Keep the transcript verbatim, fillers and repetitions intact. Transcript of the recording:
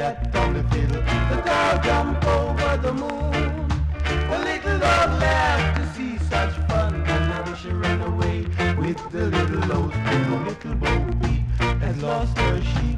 cat on the fiddle. The cow jump over the moon. The little dog laughed to see such fun, and now she ran away with the little old spoon. The little Bo Peep has lost her sheep.